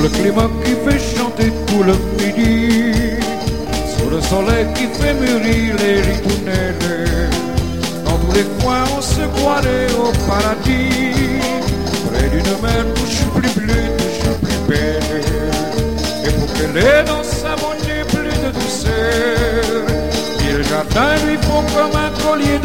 le climat qui fait chanter tout le midi, sous le soleil qui fait mûrir les ritournelles. Dans tous les coins on se croirait au paradis, près d'une mer toujours plus bleue, toujours plus belle. Et pour qu'elle ait dans sa beauté plus de douceur, et le jardin lui font comme un collier